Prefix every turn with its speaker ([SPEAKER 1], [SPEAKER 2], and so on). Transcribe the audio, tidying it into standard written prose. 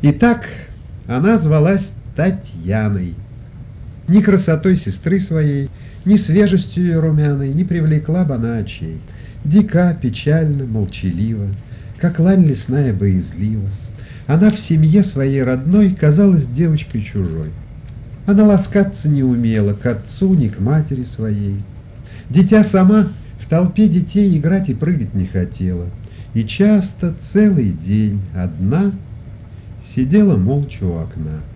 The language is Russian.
[SPEAKER 1] Итак, она звалась Татьяной. Ни красотой сестры своей, ни свежестью ее румяной не привлекла бы она очей. Дика, печально, молчалива, как лань лесная боязлива. Она в семье своей родной казалась девочкой чужой. Она ласкаться не умела к отцу, ни к матери своей. Дитя сама в толпе детей играть и прыгать не хотела. И часто целый день одна сидела молча у окна.